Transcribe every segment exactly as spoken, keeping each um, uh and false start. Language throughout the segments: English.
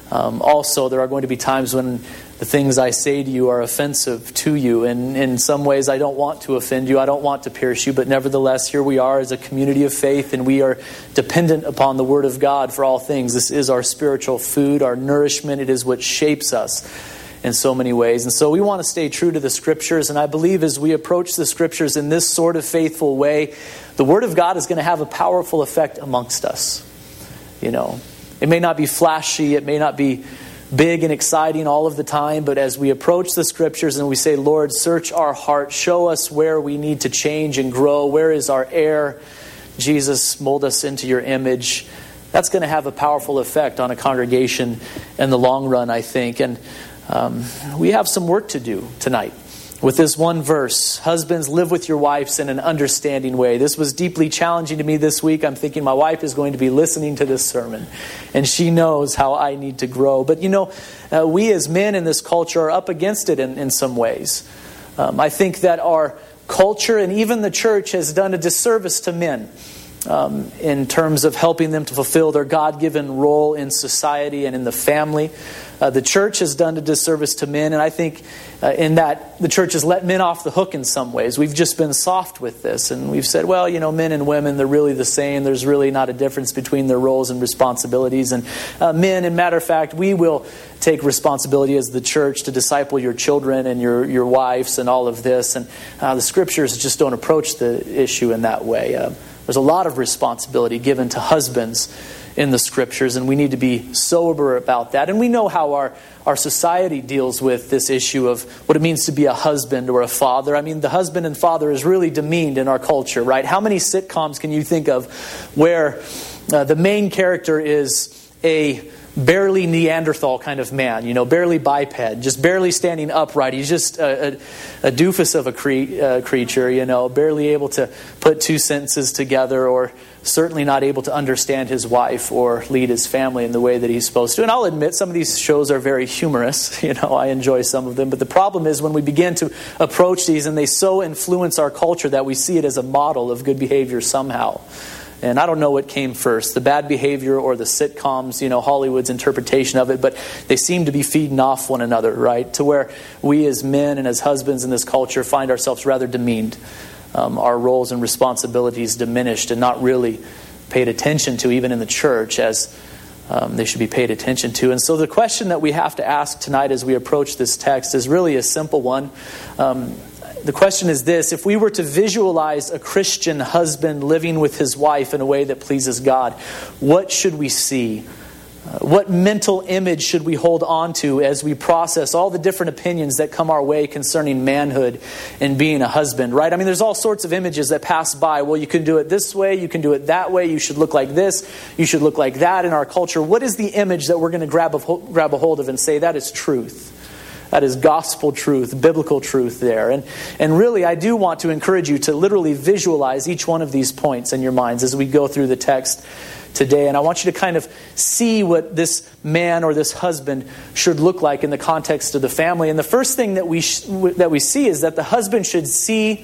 Um, also, there are going to be times when the things I say to you are offensive to you. And in some ways, I don't want to offend you. I don't want to pierce you. But nevertheless, here we are as a community of faith, and we are dependent upon the Word of God for all things. This is our spiritual food, our nourishment. It is what shapes us in so many ways. And so we want to stay true to the Scriptures. And I believe as we approach the Scriptures in this sort of faithful way, the Word of God is going to have a powerful effect amongst us. You know, it may not be flashy. It may not be big and exciting all of the time, but as we approach the Scriptures and we say, Lord, search our heart, show us where we need to change and grow, where is our error, Jesus, mold us into your image, that's going to have a powerful effect on a congregation in the long run, I think. And um, we have some work to do tonight. With this one verse, husbands, live with your wives in an understanding way. This was deeply challenging to me this week. I'm thinking my wife is going to be listening to this sermon, and she knows how I need to grow. But you know, uh, we as men in this culture are up against it in, in some ways. Um, I think that our culture and even the church has done a disservice to men um, in terms of helping them to fulfill their God-given role in society and in the family. Uh, the church has done a disservice to men, and I think uh, in that the church has let men off the hook in some ways. We've just been soft with this, and we've said, well, you know, men and women, they're really the same. There's really not a difference between their roles and responsibilities. And uh, men, in matter of fact, we will take responsibility as the church to disciple your children and your, your wives and all of this. And uh, the Scriptures just don't approach the issue in that way. Uh, there's a lot of responsibility given to husbands in the Scriptures, and we need to be sober about that. And we know how our, our society deals with this issue of what it means to be a husband or a father. I mean, the husband and father is really demeaned in our culture, right? How many sitcoms can you think of where uh, the main character is a barely Neanderthal kind of man, you know, barely biped, just barely standing upright. He's just a, a, a doofus of a cre- uh, creature, you know, barely able to put two sentences together, or certainly not able to understand his wife or lead his family in the way that he's supposed to. And I'll admit, some of these shows are very humorous. You know, I enjoy some of them. But the problem is when we begin to approach these and they so influence our culture that we see it as a model of good behavior somehow. And I don't know what came first, the bad behavior or the sitcoms, you know, Hollywood's interpretation of it, but they seem to be feeding off one another, right? To where we as men and as husbands in this culture find ourselves rather demeaned, um, our roles and responsibilities diminished and not really paid attention to, even in the church, as um, they should be paid attention to. And so the question that we have to ask tonight as we approach this text is really a simple one. Um, The question is this: if we were to visualize a Christian husband living with his wife in a way that pleases God, what should we see? Uh, what mental image should we hold on to as we process all the different opinions that come our way concerning manhood and being a husband, right? I mean, there's all sorts of images that pass by. Well, you can do it this way, you can do it that way, you should look like this, you should look like that in our culture. What is the image that we're going to grab a, grab a hold of and say, that is truth? That is gospel truth, biblical truth there. And and really, I do want to encourage you to literally visualize each one of these points in your minds as we go through the text today. And I want you to kind of see what this man or this husband should look like in the context of the family. And the first thing that we sh- that we see is that the husband should see,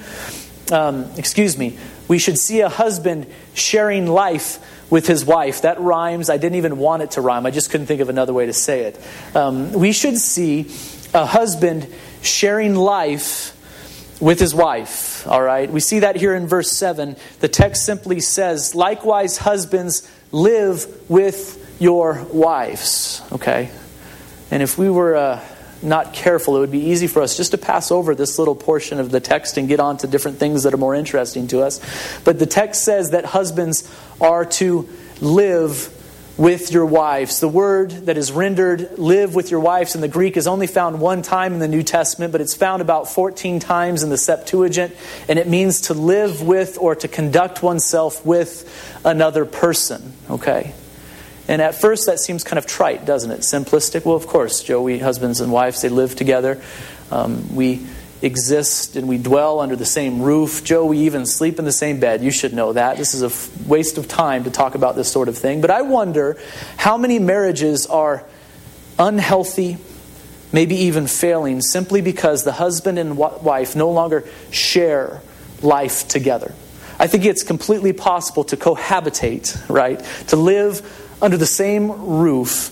um, excuse me, we should see a husband sharing life with his wife. That rhymes. I didn't even want it to rhyme. I just couldn't think of another way to say it. Um, we should see a husband sharing life with his wife. All right. We see that here in verse seven. The text simply says, likewise, husbands, live with your wives. Okay. And if we were uh, not careful, it would be easy for us just to pass over this little portion of the text and get on to different things that are more interesting to us. But the text says that husbands are to live with your wives. The word that is rendered live with your wives in the Greek is only found one time in the New Testament, but it's found about fourteen times in the Septuagint, and it means to live with or to conduct oneself with another person. Okay? And at first that seems kind of trite, doesn't it? Simplistic. Well, of course, Joe, we husbands and wives, they live together. Um, we exist and we dwell under the same roof. Joe, we even sleep in the same bed. You should know that. This is a f- waste of time to talk about this sort of thing. But I wonder how many marriages are unhealthy, maybe even failing, simply because the husband and w- wife no longer share life together. I think it's completely possible to cohabitate, right? To live under the same roof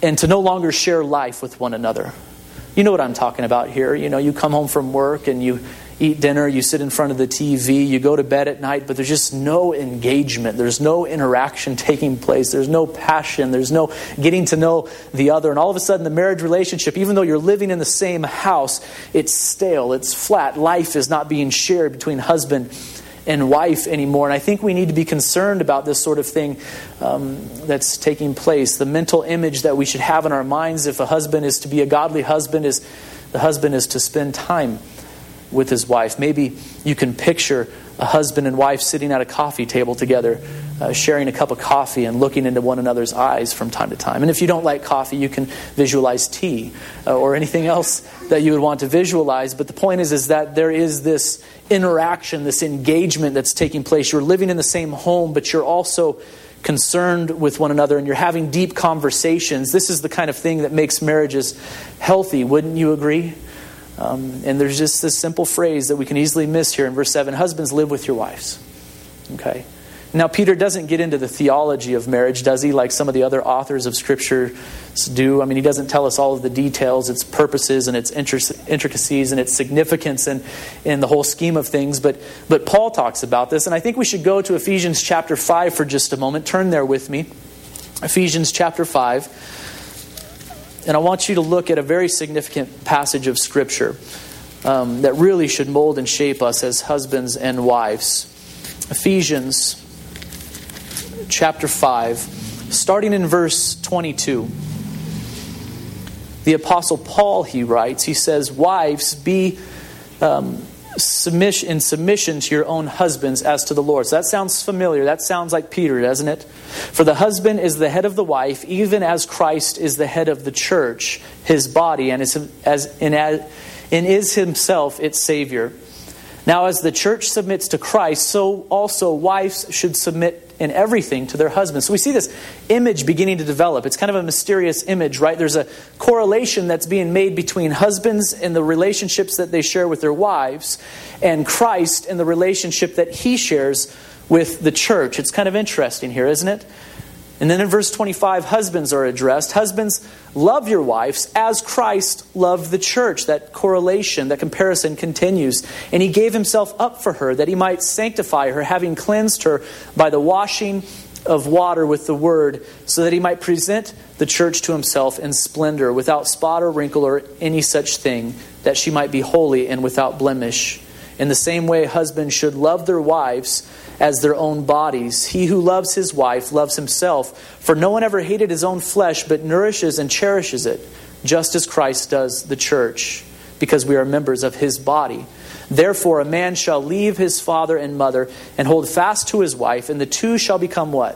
and to no longer share life with one another. You know what I'm talking about here. You know, you come home from work and you eat dinner, you sit in front of the T V, you go to bed at night, but there's just no engagement. There's no interaction taking place. There's no passion. There's no getting to know the other. And all of a sudden, the marriage relationship, even though you're living in the same house, it's stale, it's flat. Life is not being shared between husband and wife anymore. And I think we need to be concerned about this sort of thing um, that's taking place. The mental image that we should have in our minds, if a husband is to be a godly husband, is the husband is to spend time with his wife. Maybe you can picture a husband and wife sitting at a coffee table together, uh, sharing a cup of coffee and looking into one another's eyes from time to time. And if you don't like coffee, you can visualize tea uh, or anything else that you would want to visualize. But the point is, is that there is this interaction, this engagement that's taking place. You're living in the same home, but you're also concerned with one another and you're having deep conversations. This is the kind of thing that makes marriages healthy. Wouldn't you agree? Um, and there's just this simple phrase that we can easily miss here in verse seven. Husbands, live with your wives. Okay. Now, Peter doesn't get into the theology of marriage, does he? Like some of the other authors of Scripture do. I mean, he doesn't tell us all of the details, its purposes and its intricacies and its significance and in the whole scheme of things. But but Paul talks about this. And I think we should go to Ephesians chapter five for just a moment. Turn there with me. Ephesians chapter five. And I want you to look at a very significant passage of Scripture um, that really should mold and shape us as husbands and wives. Ephesians chapter five, starting in verse twenty-two. The Apostle Paul, he writes, he says, "Wives, be um, submission, in submission to your own husbands as to the Lord." So that sounds familiar. That sounds like Peter, doesn't it? "For the husband is the head of the wife, even as Christ is the head of the church, his body, and is, as, and, as, and is himself its Savior. Now as the church submits to Christ, so also wives should submit in everything to their husbands." So we see this image beginning to develop. It's kind of a mysterious image, right? There's a correlation that's being made between husbands and the relationships that they share with their wives, and Christ and the relationship that he shares with the church. It's kind of interesting here, isn't it? And then in verse twenty-five, husbands are addressed. "Husbands, love your wives as Christ loved the church." That correlation, that comparison continues. "And he gave himself up for her, that he might sanctify her, having cleansed her by the washing of water with the word, so that he might present the church to himself in splendor, without spot or wrinkle or any such thing, that she might be holy and without blemish. In the same way, husbands should love their wives as their own bodies. He who loves his wife loves himself. For no one ever hated his own flesh, but nourishes and cherishes it, just as Christ does the church, because we are members of his body. Therefore, a man shall leave his father and mother and hold fast to his wife, and the two shall become what?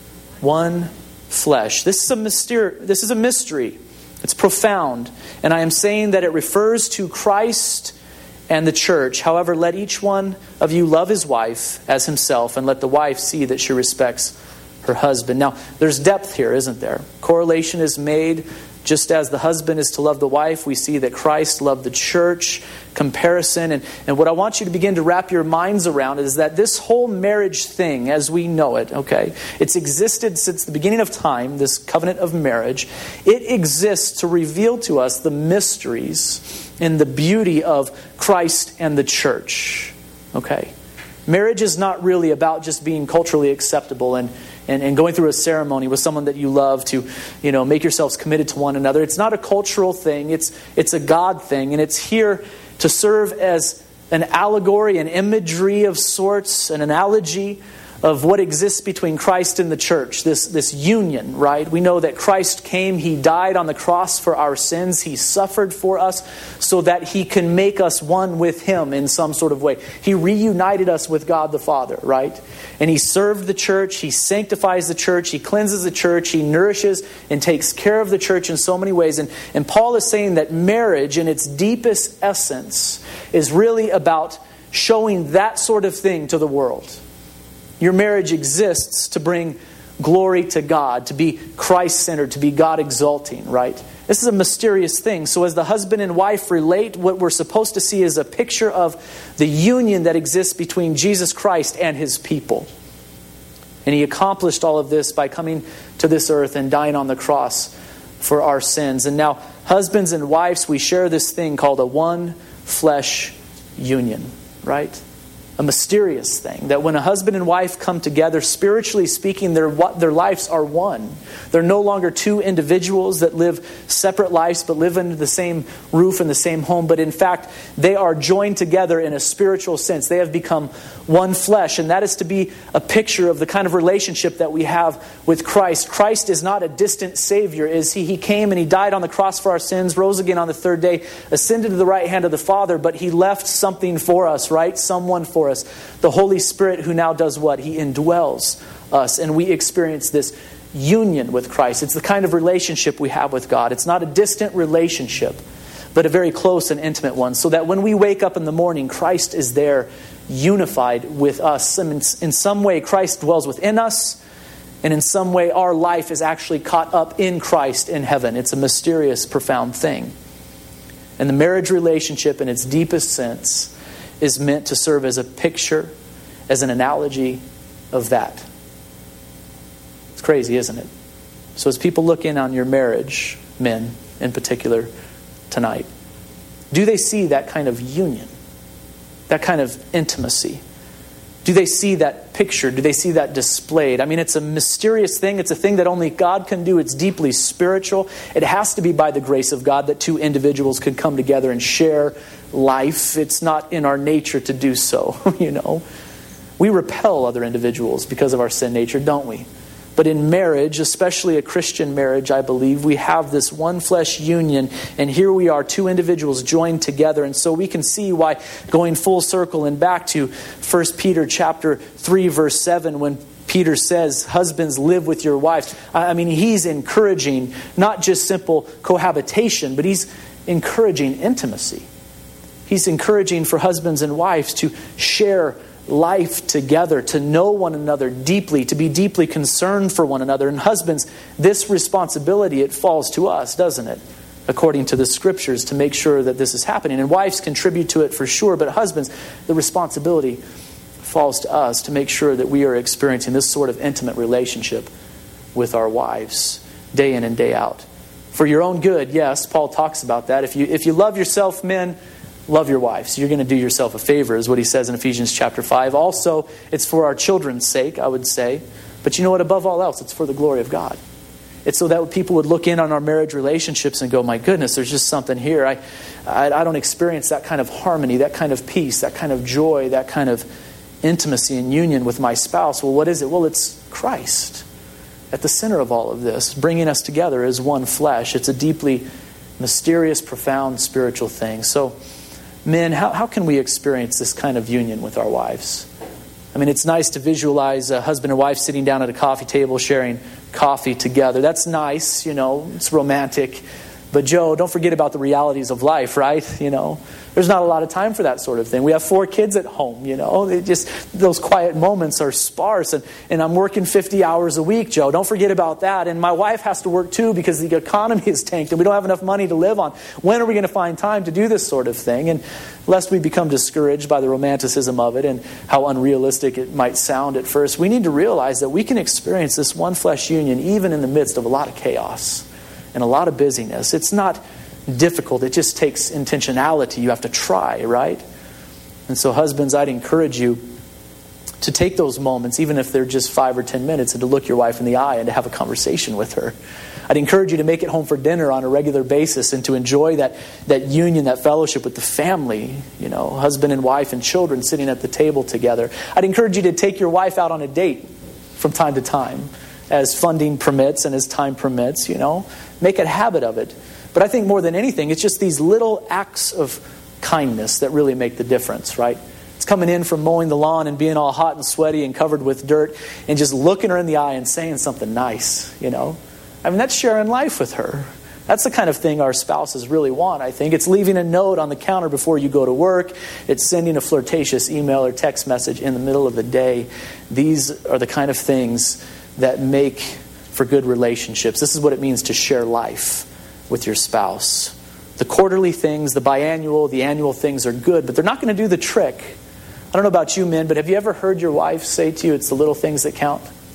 One flesh." This is a mystery. This is a mystery. It's profound. And I am saying that it refers to Christ and the church. However, let each one of you love his wife as himself, and let the wife see that she respects her husband. Now, there's depth here, isn't there? Correlation is made. Just as the husband is to love the wife, we see that Christ loved the church. Comparison. And, and what I want you to begin to wrap your minds around is that this whole marriage thing, as we know it, okay, it's existed since the beginning of time, this covenant of marriage. It exists to reveal to us the mysteries and the beauty of Christ and the church. Okay? Marriage is not really about just being culturally acceptable and And, and going through a ceremony with someone that you love to, you know, make yourselves committed to one another. It's not a cultural thing. It's it's a God thing. And it's here to serve as an allegory, an imagery of sorts, an analogy of what exists between Christ and the church. This, this union, right? We know that Christ came, he died on the cross for our sins. He suffered for us so that he can make us one with him in some sort of way. He reunited us with God the Father, right? And he served the church, he sanctifies the church, he cleanses the church, he nourishes and takes care of the church in so many ways. And, and Paul is saying that marriage in its deepest essence is really about showing that sort of thing to the world. Your marriage exists to bring glory to God, to be Christ-centered, to be God-exalting, right? This is a mysterious thing. So as the husband and wife relate, what we're supposed to see is a picture of the union that exists between Jesus Christ and his people. And he accomplished all of this by coming to this earth and dying on the cross for our sins. And now, husbands and wives, we share this thing called a one flesh union, right? A mysterious thing, that when a husband and wife come together, spiritually speaking, their, their lives are one. They're no longer two individuals that live separate lives but live under the same roof and the same home. But in fact, they are joined together in a spiritual sense. They have become one flesh. And that is to be a picture of the kind of relationship that we have with Christ. Christ is not a distant Savior, is He? He came and He died on the cross for our sins, rose again on the third day, ascended to the right hand of the Father, but He left something for us, right? Someone for us. The Holy Spirit, who now does what? He indwells us, and we experience this union with Christ. It's the kind of relationship we have with God. It's not a distant relationship, but a very close and intimate one, so that when we wake up in the morning, Christ is there unified with us. And in some way, Christ dwells within us, and in some way, our life is actually caught up in Christ in heaven. It's a mysterious, profound thing. And the marriage relationship, in its deepest sense, is meant to serve as a picture, as an analogy of that. It's crazy, isn't it? So as people look in on your marriage, men in particular, tonight, do they see that kind of union? That kind of intimacy? Do they see that picture? Do they see that displayed? I mean, it's a mysterious thing. It's a thing that only God can do. It's deeply spiritual. It has to be by the grace of God that two individuals could come together and share life. It's not in our nature to do so, you know. We repel other individuals because of our sin nature, don't we? But in marriage, especially a Christian marriage, I believe, we have this one flesh union. And here we are, two individuals joined together. And so we can see why, going full circle and back to First Peter chapter three, verse seven, when Peter says, husbands, live with your wives. I mean, he's encouraging not just simple cohabitation, but he's encouraging intimacy. He's encouraging for husbands and wives to share life together, to know one another deeply, to be deeply concerned for one another. And husbands, this responsibility, it falls to us, doesn't it? According to the scriptures, to make sure that this is happening. And wives contribute to it for sure, but husbands, the responsibility falls to us to make sure that we are experiencing this sort of intimate relationship with our wives, day in and day out. For your own good, yes, Paul talks about that. If you if you love yourself, men, love your wives. You're going to do yourself a favor, is what he says in Ephesians chapter five. Also, it's for our children's sake, I would say. But you know what? Above all else, it's for the glory of God. It's so that people would look in on our marriage relationships and go, my goodness, there's just something here. I, I, I don't experience that kind of harmony, that kind of peace, that kind of joy, that kind of intimacy and union with my spouse. Well, what is it? Well, it's Christ at the center of all of this, bringing us together as one flesh. It's a deeply mysterious, profound spiritual thing. So, men, how, how can we experience this kind of union with our wives? I mean, it's nice to visualize a husband and wife sitting down at a coffee table sharing coffee together. That's nice, you know, it's romantic. But Joe, don't forget about the realities of life, right? You know, there's not a lot of time for that sort of thing. We have four kids at home, you know. They just, those quiet moments are sparse. And, and I'm working fifty hours a week, Joe. Don't forget about that. And my wife has to work too because the economy is tanked and we don't have enough money to live on. When are we going to find time to do this sort of thing? And lest we become discouraged by the romanticism of it and how unrealistic it might sound at first, we need to realize that we can experience this one flesh union even in the midst of a lot of chaos and a lot of busyness. It's not difficult. It just takes intentionality. You have to try, right? And so husbands, I'd encourage you to take those moments, even if they're just five or ten minutes, and to look your wife in the eye and to have a conversation with her. I'd encourage you to make it home for dinner on a regular basis and to enjoy that, that union, that fellowship with the family, you know, husband and wife and children sitting at the table together. I'd encourage you to take your wife out on a date from time to time, as funding permits and as time permits, you know. Make a habit of it. But I think more than anything, it's just these little acts of kindness that really make the difference, right? It's coming in from mowing the lawn and being all hot and sweaty and covered with dirt and just looking her in the eye and saying something nice, you know. I mean, that's sharing life with her. That's the kind of thing our spouses really want, I think. It's leaving a note on the counter before you go to work. It's sending a flirtatious email or text message in the middle of the day. These are the kind of things that make for good relationships. This is what it means to share life with your spouse. The quarterly things, the biannual, the annual things are good, but they're not going to do the trick. I don't know about you men, but have you ever heard your wife say to you, it's the little things that count?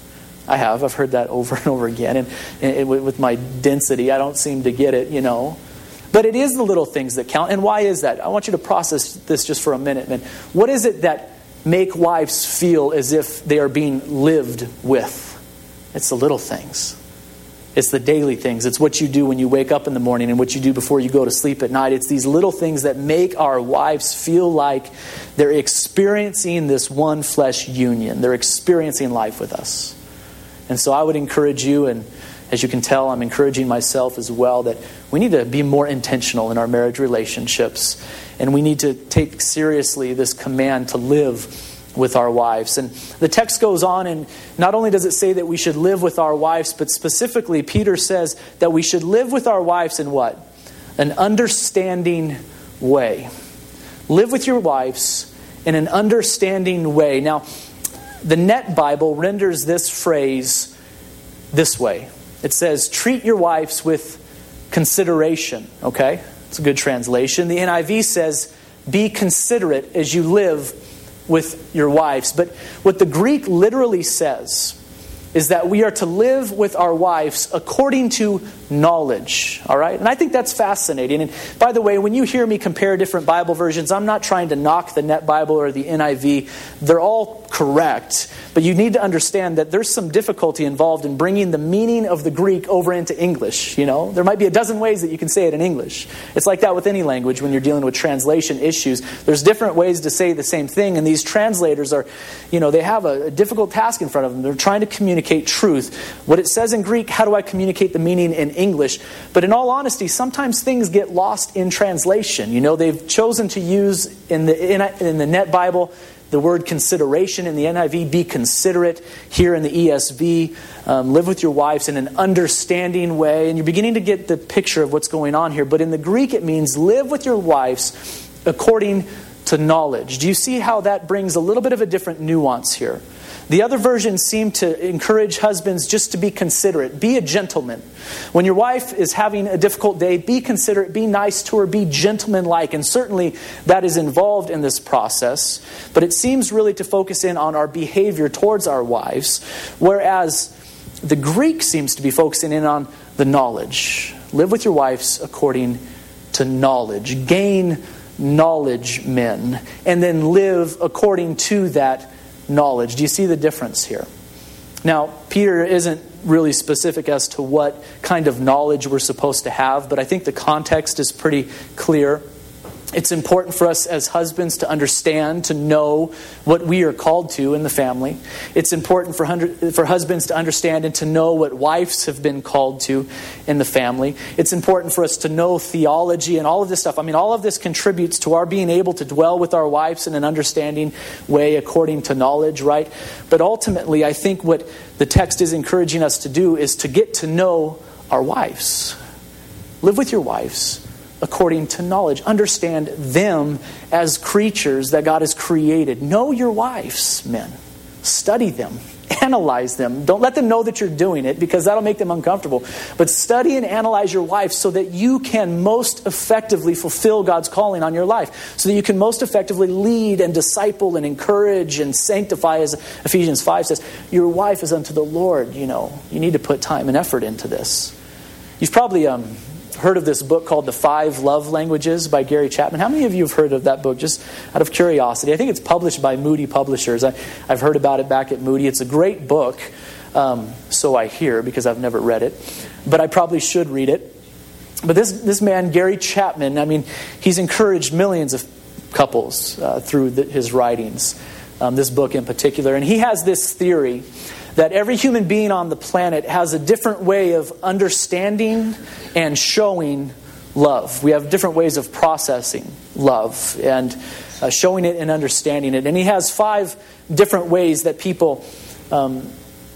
I have. I've heard that over and over again. And, and with my density, I don't seem to get it, you know. But it is the little things that count. And why is that? I want you to process this just for a minute, man. What is it that make wives feel as if they are being lived with? It's the little things. It's the daily things. It's what you do when you wake up in the morning and what you do before you go to sleep at night. It's these little things that make our wives feel like they're experiencing this one flesh union. They're experiencing life with us. And so I would encourage you, and as you can tell, I'm encouraging myself as well, that we need to be more intentional in our marriage relationships. And we need to take seriously this command to live with our wives. And the text goes on, and not only does it say that we should live with our wives, but specifically Peter says that we should live with our wives in what? An understanding way. Live with your wives in an understanding way. Now, the Net Bible renders this phrase this way. It says, treat your wives with consideration. Okay? It's a good translation. The N I V says, be considerate as you live with your wives. But what the Greek literally says is that we are to live with our wives according to knowledge. All right? And I think that's fascinating. And by the way, when you hear me compare different Bible versions, I'm not trying to knock the Net Bible or the N I V. They're all correct. But you need to understand that there's some difficulty involved in bringing the meaning of the Greek over into English. You know, there might be a dozen ways that you can say it in English. It's like that with any language when you're dealing with translation issues. There's different ways to say the same thing, and these translators are, you know, they have a, a difficult task in front of them. They're trying to communicate truth. What it says in Greek, how do I communicate the meaning in English? But in all honesty, sometimes things get lost in translation. You know, they've chosen to use in the in, in the Net Bible the word consideration. In the N I V, be considerate. Here in the E S V, um, live with your wives in an understanding way. And you're beginning to get the picture of what's going on here. But in the Greek, it means live with your wives according to knowledge. Do you see how that brings a little bit of a different nuance here? The other versions seem to encourage husbands just to be considerate. Be a gentleman. When your wife is having a difficult day, be considerate, be nice to her, be gentlemanlike. And certainly that is involved in this process. But it seems really to focus in on our behavior towards our wives, whereas the Greek seems to be focusing in on the knowledge. Live with your wives according to knowledge. Gain knowledge, men. And then live according to that knowledge. Do you see the difference here? Now, Peter isn't really specific as to what kind of knowledge we're supposed to have, but I think the context is pretty clear. It's important for us as husbands to understand, to know what we are called to in the family. It's important for, for husbands to understand and to know what wives have been called to in the family. It's important for us to know theology and all of this stuff. I mean, all of this contributes to our being able to dwell with our wives in an understanding way according to knowledge, right? But ultimately, I think what the text is encouraging us to do is to get to know our wives. Live with your wives according to knowledge. Understand them as creatures that God has created. Know your wives, men. Study them. Analyze them. Don't let them know that you're doing it, because that'll make them uncomfortable. But study and analyze your wife so that you can most effectively fulfill God's calling on your life. So that you can most effectively lead and disciple and encourage and sanctify, as Ephesians five says. Your wife is unto the Lord, you know. You need to put time and effort into this. You've probably um, heard of this book called The Five Love Languages by Gary Chapman. How many of you have heard of that book, just out of curiosity? I think it's published by Moody Publishers. I, I've heard about it back at Moody. It's a great book, um, so I hear, because I've never read it. But I probably should read it. But this, this man, Gary Chapman, I mean, he's encouraged millions of couples uh, through the, his writings, um, this book in particular. And he has this theory that every human being on the planet has a different way of understanding and showing love. We have different ways of processing love and uh, showing it and understanding it. And he has five different ways that people um,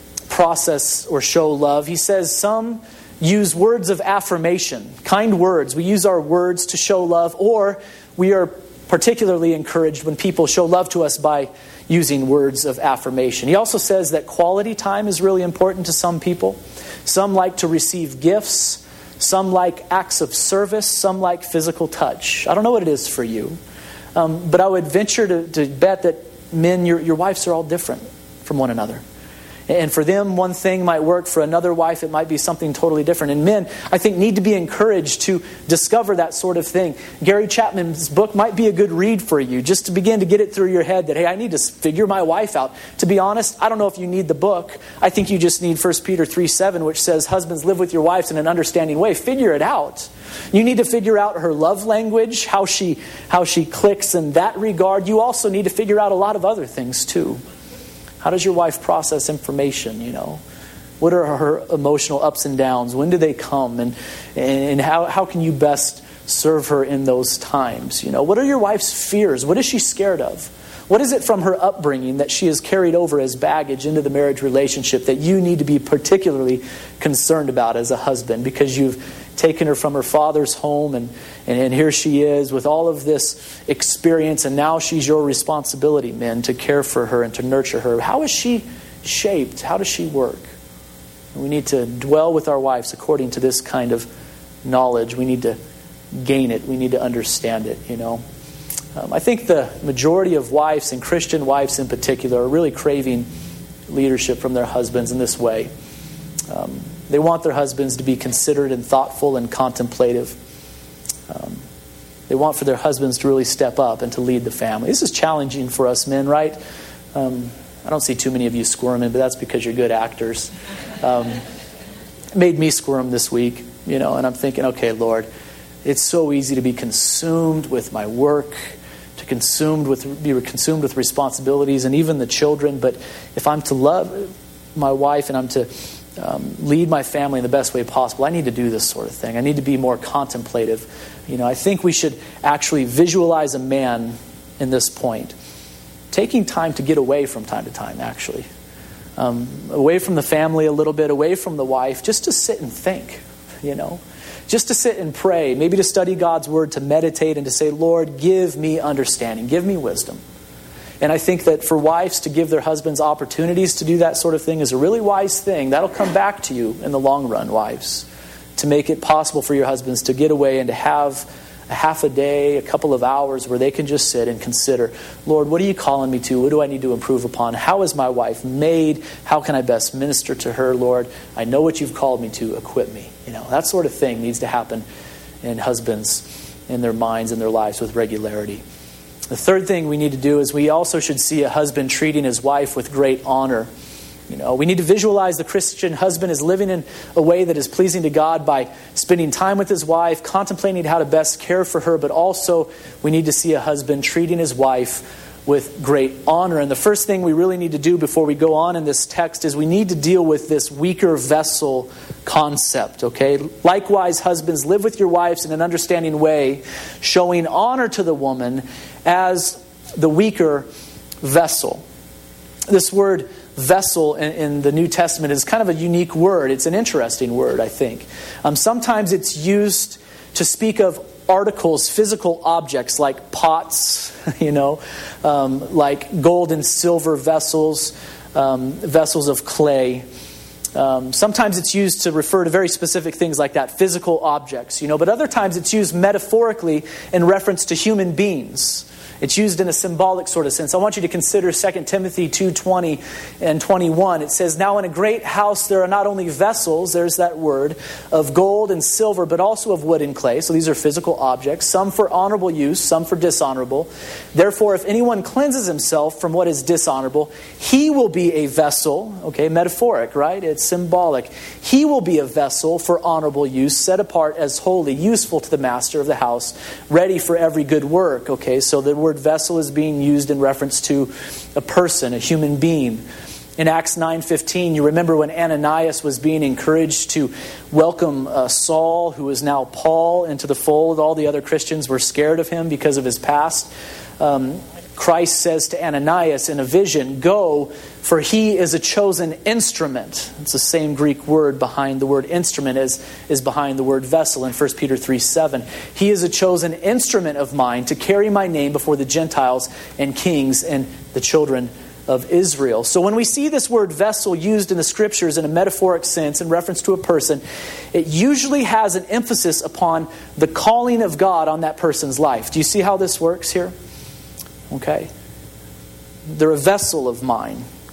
process or show love. He says some use words of affirmation, kind words. We use our words to show love, or we are particularly encouraged when people show love to us by using words of affirmation. He also says that quality time is really important to some people. Some like to receive gifts. Some like acts of service. Some like physical touch. I don't know what it is for you. Um, but I would venture to, to bet that men, your, your wives are all different from one another. And for them, one thing might work. For another wife, it might be something totally different. And men, I think, need to be encouraged to discover that sort of thing. Gary Chapman's book might be a good read for you, just to begin to get it through your head that, hey, I need to figure my wife out. To be honest, I don't know if you need the book. I think you just need First Peter three seven, which says, husbands, live with your wives in an understanding way. Figure it out. You need to figure out her love language, how she, how she clicks in that regard. You also need to figure out a lot of other things too. How does your wife process information, you know? What are her emotional ups and downs? When do they come? And and how, how can you best serve her in those times? You know, what are your wife's fears? What is she scared of? What is it from her upbringing that she has carried over as baggage into the marriage relationship that you need to be particularly concerned about as a husband? Because you've taken her from her father's home and, and, and here she is with all of this experience, and now she's your responsibility, men, to care for her and to nurture her. How is she shaped? How does she work? We need to dwell with our wives according to this kind of knowledge. We need to gain it. We need to understand it, you know. Um, I think the majority of wives, and Christian wives in particular, are really craving leadership from their husbands in this way. Um, they want their husbands to be considerate and thoughtful and contemplative. Um, they want for their husbands to really step up and to lead the family. This is challenging for us men, right? Um, I don't see too many of you squirming, but that's because you're good actors. Um, it made me squirm this week, you know, and I'm thinking, okay, Lord, it's so easy to be consumed with my work, to consumed with be consumed with responsibilities and even the children. But if I'm to love my wife and I'm to um, lead my family in the best way possible, I need to do this sort of thing. I need to be more contemplative. You know, I think we should actually visualize a man in this point, taking time to get away from time to time, actually. Um, away from the family a little bit, away from the wife, just to sit and think, you know. Just to sit and pray, maybe to study God's word, to meditate and to say, Lord, give me understanding, give me wisdom. And I think that for wives to give their husbands opportunities to do that sort of thing is a really wise thing. That'll come back to you in the long run, wives, to make it possible for your husbands to get away and to have a half a day, a couple of hours where they can just sit and consider, Lord, what are you calling me to? What do I need to improve upon? How is my wife made? How can I best minister to her, Lord? I know what you've called me to. Equip me. You know, that sort of thing needs to happen in husbands, in their minds, in their lives with regularity. The third thing we need to do is we also should see a husband treating his wife with great honor. You know, we need to visualize the Christian husband as living in a way that is pleasing to God by spending time with his wife, contemplating how to best care for her, but also we need to see a husband treating his wife with great honor. And the first thing we really need to do before we go on in this text is we need to deal with this weaker vessel concept, okay? Likewise, husbands, live with your wives in an understanding way, showing honor to the woman as the weaker vessel. This word vessel in, in the New Testament is kind of a unique word. It's an interesting word, I think. Um, sometimes it's used to speak of articles, physical objects like pots, you know, um, like gold and silver vessels, um, vessels of clay. Um, sometimes it's used to refer to very specific things like that, physical objects, you know, but other times it's used metaphorically in reference to human beings. It's used in a symbolic sort of sense. I want you to consider Second Timothy two twenty and twenty-one. It says, now in a great house there are not only vessels, there's that word, of gold and silver, but also of wood and clay. So these are physical objects, some for honorable use, some for dishonorable. Therefore, if anyone cleanses himself from what is dishonorable, he will be a vessel, okay, metaphoric, right? It's symbolic. He will be a vessel for honorable use, set apart as holy, useful to the master of the house, ready for every good work, okay? So the word vessel is being used in reference to a person, a human being. In Acts nine fifteen, you remember when Ananias was being encouraged to welcome uh, Saul, who is now Paul, into the fold. All the other Christians were scared of him because of his past. Um, Christ says to Ananias in a vision, go, for he is a chosen instrument. It's the same Greek word behind the word instrument as is behind the word vessel in First Peter three seven. He is a chosen instrument of mine to carry my name before the Gentiles and kings and the children of Israel. So when we see this word vessel used in the scriptures in a metaphoric sense in reference to a person, it usually has an emphasis upon the calling of God on that person's life. Do you see how this works here? Okay. They're a vessel of mine.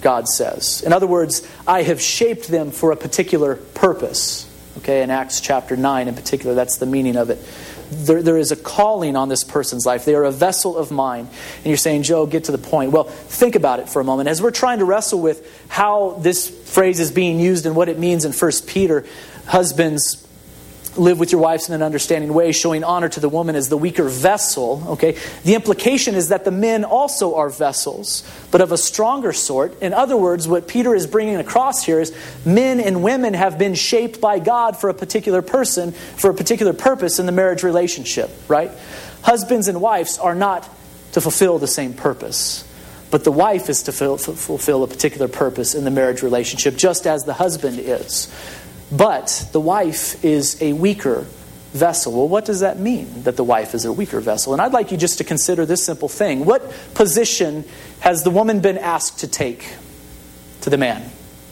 God says. In other words, I have shaped them for a particular purpose. Okay, in Acts chapter nine in particular, that's the meaning of it. There, there is a calling on this person's life. They are a vessel of mine. And you're saying, Joe, get to the point. Well, think about it for a moment. As we're trying to wrestle with how this phrase is being used and what it means in First Peter, husbands, live with your wives in an understanding way, showing honor to the woman as the weaker vessel. Okay, the implication is that the men also are vessels, but of a stronger sort. In other words, what Peter is bringing across here is men and women have been shaped by God for a particular person, for a particular purpose in the marriage relationship, right? Husbands and wives are not to fulfill the same purpose, but the wife is to fulfill a particular purpose in the marriage relationship, just as the husband is. But the wife is a weaker vessel. Well, what does that mean, that the wife is a weaker vessel? And I'd like you just to consider this simple thing. What position has the woman been asked to take to the man?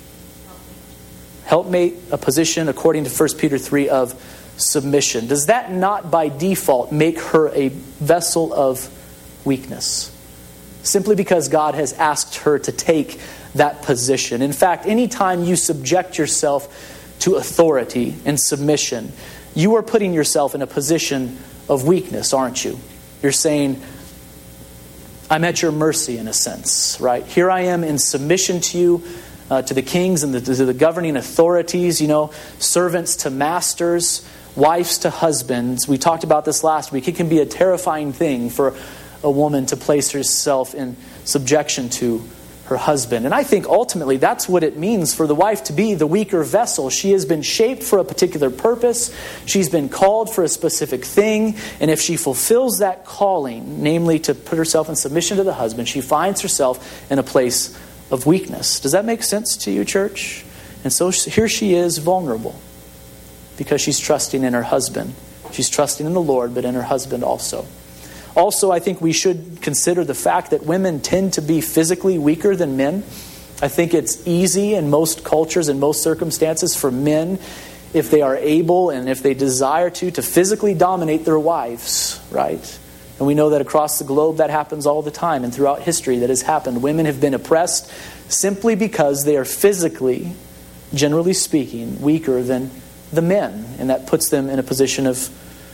Helpmate, a position, according to First Peter three, of submission. Does that not by default make her a vessel of weakness? Simply because God has asked her to take that position. In fact, anytime you subject yourself to authority and submission, you are putting yourself in a position of weakness, aren't you? You're saying, I'm at your mercy in a sense, right? Here I am in submission to you, uh, to the kings and the, to the governing authorities, you know, servants to masters, wives to husbands. We talked about this last week. It can be a terrifying thing for a woman to place herself in subjection to her husband. And I think ultimately that's what it means for the wife to be the weaker vessel. She has been shaped for a particular purpose. She's been called for a specific thing. And if she fulfills that calling, namely to put herself in submission to the husband, she finds herself in a place of weakness. Does that make sense to you, church? And so here she is vulnerable because she's trusting in her husband. She's trusting in the Lord, but in her husband also. Also, I think we should consider the fact that women tend to be physically weaker than men. I think it's easy in most cultures and most circumstances for men, if they are able and if they desire to, to physically dominate their wives, right? And we know that across the globe that happens all the time, and throughout history that has happened. Women have been oppressed simply because they are physically, generally speaking, weaker than the men. And that puts them in a position of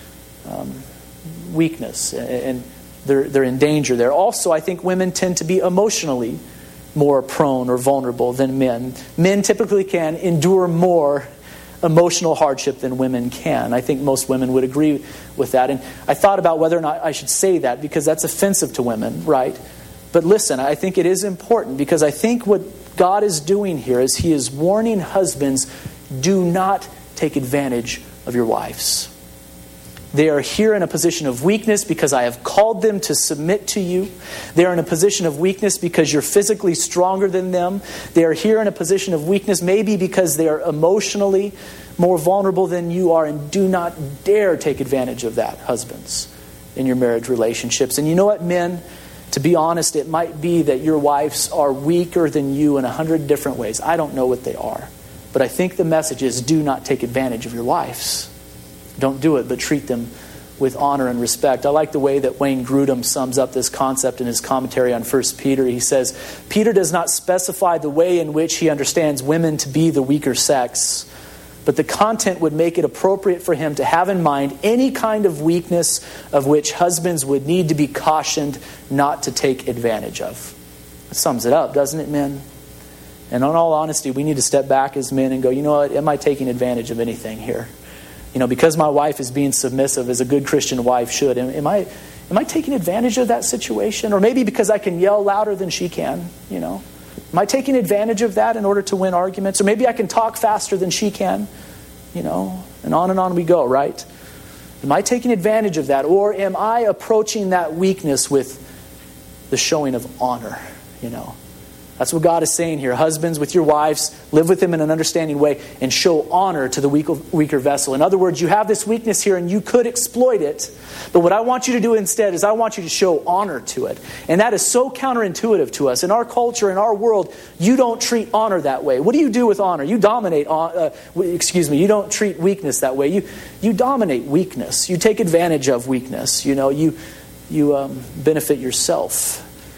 um, weakness, and they're they're in danger there. Also, I think women tend to be emotionally more prone or vulnerable than men. Men typically can endure more emotional hardship than women can. I think most women would agree with that. And I thought about whether or not I should say that, because that's offensive to women, right? But listen, I think it is important, because I think what God is doing here is He is warning husbands, do not take advantage of your wives. They are here in a position of weakness because I have called them to submit to you. They are in a position of weakness because you're physically stronger than them. They are here in a position of weakness maybe because they are emotionally more vulnerable than you are. And do not dare take advantage of that, husbands, in your marriage relationships. And you know what, men? To be honest, it might be that your wives are weaker than you in a hundred different ways. I don't know what they are. But I think the message is, do not take advantage of your wives. Don't do it, but treat them with honor and respect. I like the way that Wayne Grudem sums up this concept in his commentary on First Peter. He says, Peter does not specify the way in which he understands women to be the weaker sex, but the content would make it appropriate for him to have in mind any kind of weakness of which husbands would need to be cautioned not to take advantage of. It sums it up, doesn't it, men? And in all honesty, we need to step back as men and go, you know what, am I taking advantage of anything here? You know, because my wife is being submissive as a good Christian wife should, am, am I am I taking advantage of that situation? Or maybe because I can yell louder than she can, you know. Am I taking advantage of that in order to win arguments? Or maybe I can talk faster than she can, you know. And on and on we go, right? Am I taking advantage of that? Or am I approaching that weakness with the showing of honor, you know? That's what God is saying here. Husbands, with your wives, live with them in an understanding way and show honor to the weaker, weaker vessel. In other words, you have this weakness here and you could exploit it. But what I want you to do instead is I want you to show honor to it. And that is so counterintuitive to us. In our culture, in our world, you don't treat honor that way. What do you do with honor? You dominate, uh, excuse me, you don't treat weakness that way. You you dominate weakness. You take advantage of weakness. You know, you, you um, benefit yourself.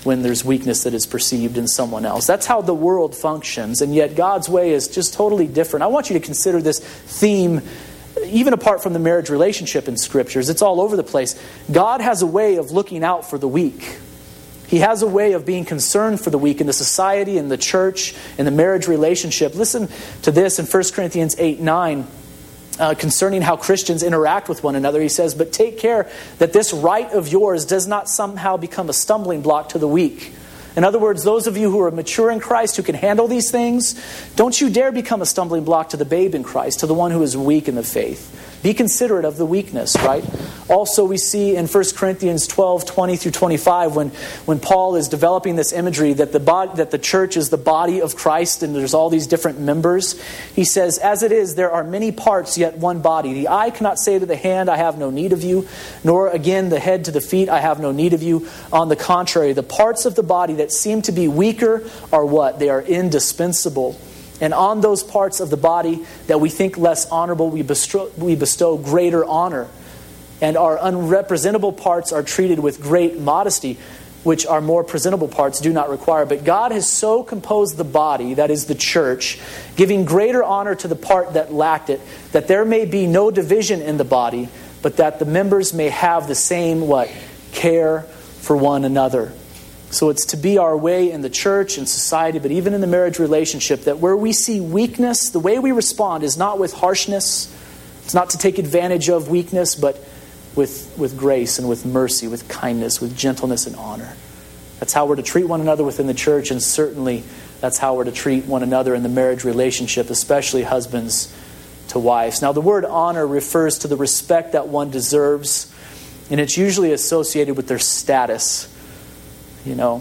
when there's weakness that is perceived in someone else. That's how the world functions, and yet God's way is just totally different. I want you to consider this theme, even apart from the marriage relationship in Scriptures. It's all over the place. God has a way of looking out for the weak. He has a way of being concerned for the weak in the society, in the church, in the marriage relationship. Listen to this in First Corinthians eight nine. Uh, concerning how Christians interact with one another. He says, "But take care that this right of yours does not somehow become a stumbling block to the weak." In other words, those of you who are mature in Christ, who can handle these things, don't you dare become a stumbling block to the babe in Christ, to the one who is weak in the faith. Be considerate of the weakness, right? Also, we see in First Corinthians twelve, twenty through twenty-five, when, when Paul is developing this imagery that the bod- that the church is the body of Christ and there's all these different members. He says, "As it is, there are many parts, yet one body. The eye cannot say to the hand, 'I have no need of you,' nor again the head to the feet, 'I have no need of you.' On the contrary, the parts of the body that seem to be weaker are what? They are indispensable. And on those parts of the body that we think less honorable, we bestow, we bestow greater honor. And our unrepresentable parts are treated with great modesty, which our more presentable parts do not require. But God has so composed the body, that is the church, giving greater honor to the part that lacked it, that there may be no division in the body, but that the members may have the same, what? Care for one another." So it's to be our way in the church and society, but even in the marriage relationship, that where we see weakness, the way we respond is not with harshness. It's not to take advantage of weakness, but with, with grace and with mercy, with kindness, with gentleness and honor. That's how we're to treat one another within the church, and certainly that's how we're to treat one another in the marriage relationship, especially husbands to wives. Now, the word honor refers to the respect that one deserves, and it's usually associated with their status. You know,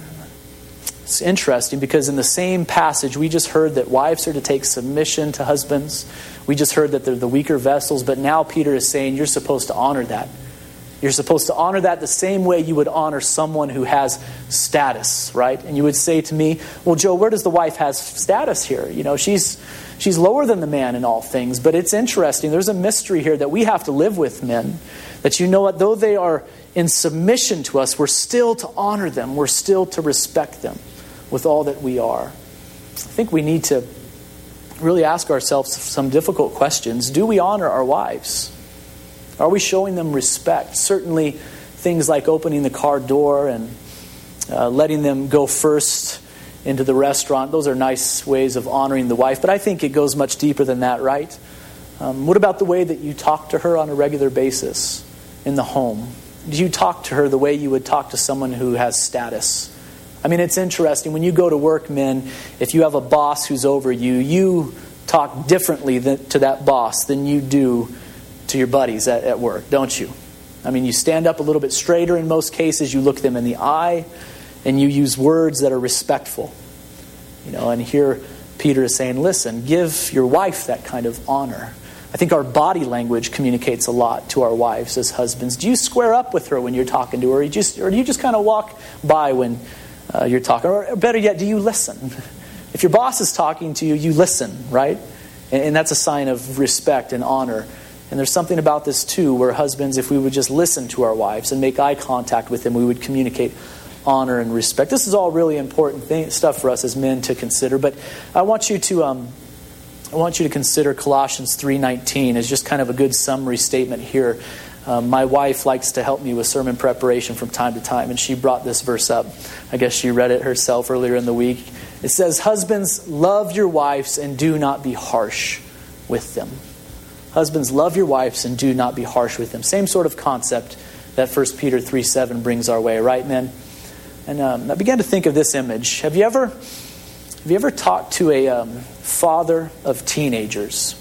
it's interesting because in the same passage we just heard that wives are to take submission to husbands. We just heard that they're the weaker vessels, but now Peter is saying you're supposed to honor that. You're supposed to honor that the same way you would honor someone who has status, right? And you would say to me, "Well, Joe, where does the wife have status here? You know, she's she's lower than the man in all things." But it's interesting. There's a mystery here that we have to live with, men. That you know what, though they are in submission to us, we're still to honor them. We're still to respect them with all that we are. I think we need to really ask ourselves some difficult questions. Do we honor our wives? Are we showing them respect? Certainly things like opening the car door and uh, letting them go first into the restaurant. Those are nice ways of honoring the wife. But I think it goes much deeper than that, right? Um, what about the way that you talk to her on a regular basis in the home? Do you talk to her the way you would talk to someone who has status? I mean, it's interesting. When you go to work, men, if you have a boss who's over you, you talk differently than, to that boss than you do to your buddies at, at work, don't you? I mean, you stand up a little bit straighter in most cases. You look them in the eye, and you use words that are respectful. You know, and here Peter is saying, listen, give your wife that kind of honor. I think our body language communicates a lot to our wives as husbands. Do you square up with her when you're talking to her? Or, you just, or do you just kind of walk by when uh, you're talking? Or better yet, do you listen? If your boss is talking to you, you listen, right? And, and that's a sign of respect and honor. And there's something about this too, where husbands, if we would just listen to our wives and make eye contact with them, we would communicate honor and respect. This is all really important thing, stuff for us as men to consider. But I want you to... Um, I want you to consider Colossians three nineteen as just kind of a good summary statement here. Um, my wife likes to help me with sermon preparation from time to time, and she brought this verse up. I guess she read it herself earlier in the week. It says, "Husbands, love your wives and do not be harsh with them." Husbands, love your wives and do not be harsh with them. Same sort of concept that First Peter three seven brings our way, right, men? And um, I began to think of this image. Have you ever... Have you ever talked to a um, father of teenagers?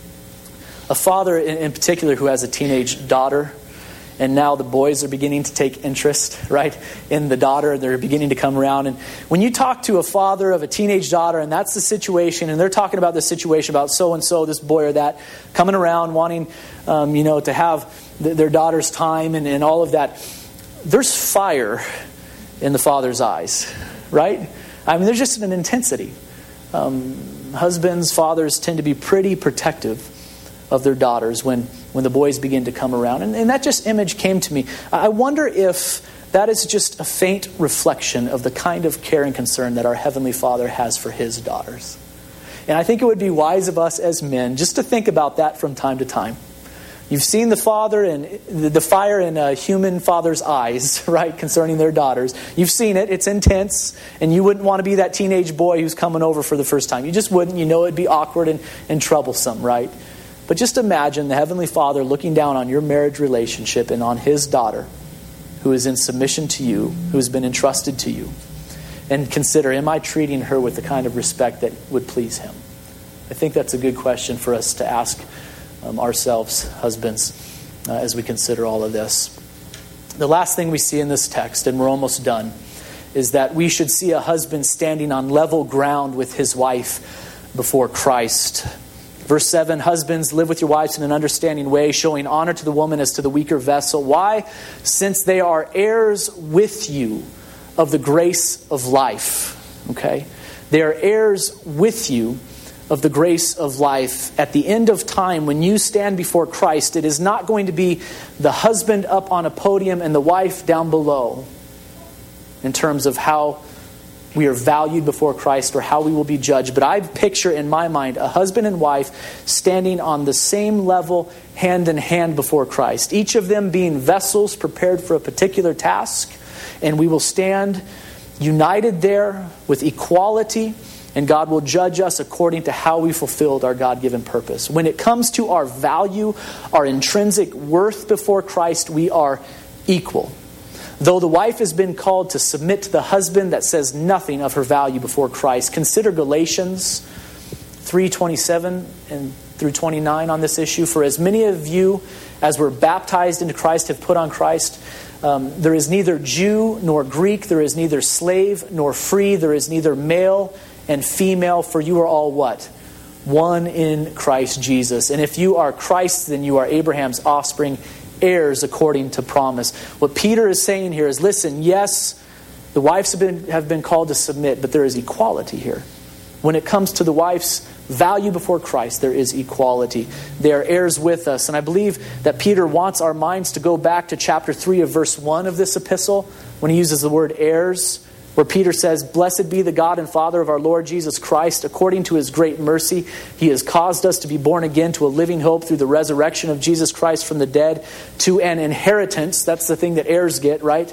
A father in, in particular who has a teenage daughter, and now the boys are beginning to take interest, right, in the daughter. They're beginning to come around. And when you talk to a father of a teenage daughter, and that's the situation, and they're talking about the situation about so-and-so, this boy or that, coming around wanting, um, you know, to have th- their daughter's time and, and all of that, there's fire in the father's eyes, right? I mean, there's just an intensity. Um, husbands, fathers tend to be pretty protective of their daughters when, when the boys begin to come around. And, and that just image came to me. I wonder if that is just a faint reflection of the kind of care and concern that our Heavenly Father has for His daughters. And I think it would be wise of us as men just to think about that from time to time. You've seen the father and the fire in a human father's eyes, right, concerning their daughters. You've seen it. It's intense. And you wouldn't want to be that teenage boy who's coming over for the first time. You just wouldn't. You know it'd be awkward and, and troublesome, right? But just imagine the Heavenly Father looking down on your marriage relationship and on His daughter who is in submission to you, who has been entrusted to you. And consider, am I treating her with the kind of respect that would please Him? I think that's a good question for us to ask Um, ourselves, husbands, uh, as we consider all of this. The last thing we see in this text, and we're almost done, is that we should see a husband standing on level ground with his wife before Christ. Verse seven, husbands, live with your wives in an understanding way, showing honor to the woman as to the weaker vessel. Why? Since they are heirs with you of the grace of life. Okay? They are heirs with you of the grace of life. At the end of time, when you stand before Christ, it is not going to be the husband up on a podium and the wife down below in terms of how we are valued before Christ or how we will be judged. But I picture in my mind a husband and wife standing on the same level, hand in hand before Christ. Each of them being vessels prepared for a particular task. And we will stand united there with equality. And God will judge us according to how we fulfilled our God-given purpose. When it comes to our value, our intrinsic worth before Christ, we are equal. Though the wife has been called to submit to the husband, that says nothing of her value before Christ. Consider Galatians three twenty-seven and through twenty-nine on this issue. For as many of you as were baptized into Christ have put on Christ. Um, there is neither Jew nor Greek. There is neither slave nor free. There is neither male and female, for you are all what? One in Christ Jesus. And if you are Christ, then you are Abraham's offspring, heirs according to promise. What Peter is saying here is, listen, yes, the wives have been, have been called to submit, but there is equality here. When it comes to the wife's value before Christ, there is equality. They are heirs with us. And I believe that Peter wants our minds to go back to chapter three of verse one of this epistle, when he uses the word heirs, where Peter says, blessed be the God and Father of our Lord Jesus Christ. According to His great mercy, He has caused us to be born again to a living hope through the resurrection of Jesus Christ from the dead, to an inheritance. That's the thing that heirs get, right?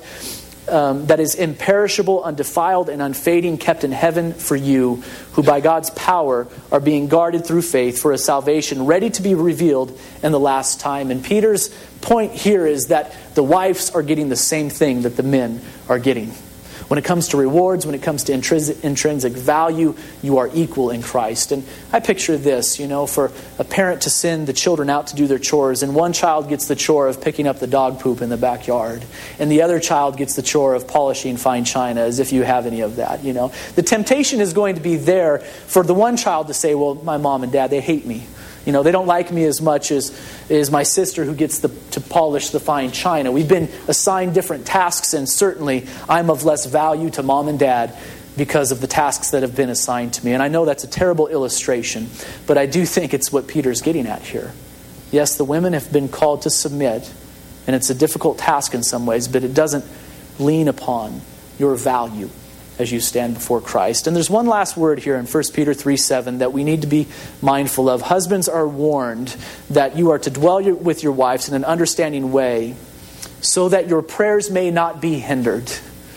Um, that is imperishable, undefiled, and unfading, kept in heaven for you, who by God's power are being guarded through faith for a salvation ready to be revealed in the last time. And Peter's point here is that the wives are getting the same thing that the men are getting. When it comes to rewards, when it comes to intrinsic, intrinsic value, you are equal in Christ. And I picture this, you know, for a parent to send the children out to do their chores, and one child gets the chore of picking up the dog poop in the backyard, and the other child gets the chore of polishing fine china, as if you have any of that, you know. The temptation is going to be there for the one child to say, well, my mom and dad, they hate me. You know, they don't like me as much as, as my sister who gets the, to polish the fine china. We've been assigned different tasks, and certainly I'm of less value to mom and dad because of the tasks that have been assigned to me. And I know that's a terrible illustration, but I do think it's what Peter's getting at here. Yes, the women have been called to submit, and it's a difficult task in some ways, but it doesn't lean upon your value as you stand before Christ. And there's one last word here in First Peter three seven that we need to be mindful of. Husbands are warned that you are to dwell with your wives in an understanding way so that your prayers may not be hindered.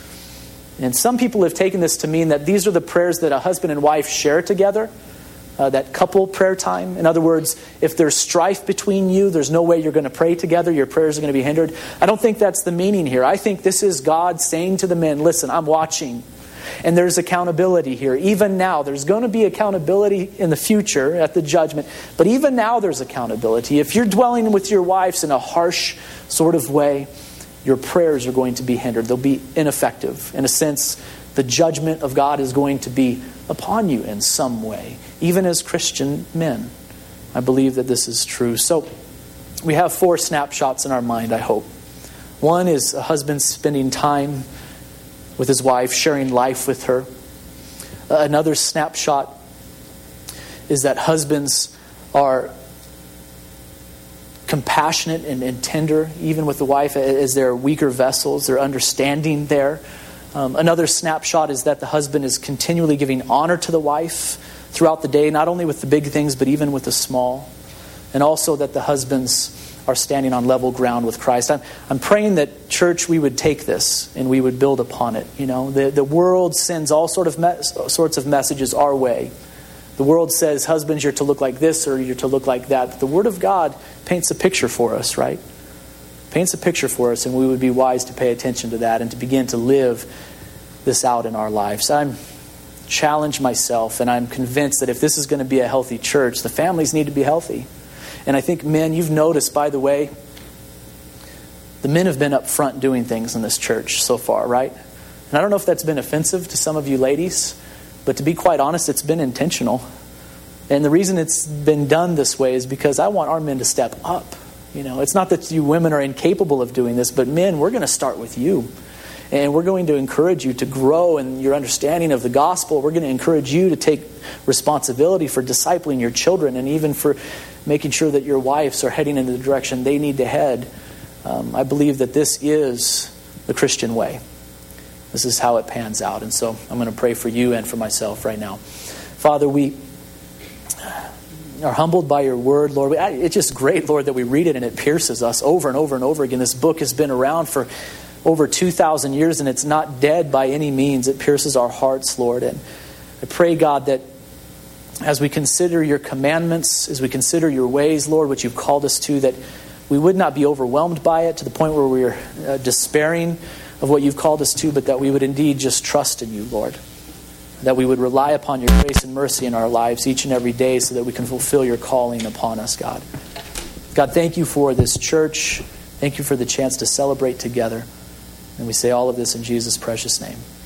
And some people have taken this to mean that these are the prayers that a husband and wife share together, uh, that couple prayer time. In other words, if there's strife between you, there's no way you're going to pray together. Your prayers are going to be hindered. I don't think that's the meaning here. I think this is God saying to the men, listen, I'm watching. And there's accountability here. Even now, there's going to be accountability in the future at the judgment. But even now, there's accountability. If you're dwelling with your wives in a harsh sort of way, your prayers are going to be hindered. They'll be ineffective. In a sense, the judgment of God is going to be upon you in some way, even as Christian men. I believe that this is true. So we have four snapshots in our mind, I hope. One is a husband spending time with his wife, sharing life with her. Another snapshot is that husbands are compassionate and, and tender, even with the wife, as there are weaker vessels, their understanding there. Um, another snapshot is that the husband is continually giving honor to the wife throughout the day, not only with the big things, but even with the small. And also that the husbands are standing on level ground with Christ. I'm, I'm praying that, church, we would take this and we would build upon it. You know, the, the world sends all sort of me- sorts of messages our way. The world says, husbands, you're to look like this or you're to look like that. But the Word of God paints a picture for us, right? Paints a picture for us, and we would be wise to pay attention to that and to begin to live this out in our lives. I'm challenged myself, and I'm convinced that if this is going to be a healthy church, the families need to be healthy. And I think, men, you've noticed, by the way, the men have been up front doing things in this church so far, right? And I don't know if that's been offensive to some of you ladies, but to be quite honest, it's been intentional. And the reason it's been done this way is because I want our men to step up. You know, it's not that you women are incapable of doing this, but men, we're going to start with you. And we're going to encourage you to grow in your understanding of the gospel. We're going to encourage you to take responsibility for discipling your children and even for making sure that your wives are heading in the direction they need to head. Um, I believe that this is the Christian way. This is how it pans out. And so I'm going to pray for you and for myself right now. Father, we are humbled by your word, Lord. It's just great, Lord, that we read it and it pierces us over and over and over again. This book has been around for over two thousand years and it's not dead by any means. It pierces our hearts, Lord. And I pray, God, that as we consider your commandments, as we consider your ways, Lord, which you've called us to, that we would not be overwhelmed by it to the point where we are uh, despairing of what you've called us to, but that we would indeed just trust in you, Lord. That we would rely upon your grace and mercy in our lives each and every day so that we can fulfill your calling upon us, God. God, thank you for this church. Thank you for the chance to celebrate together. And we say all of this in Jesus' precious name.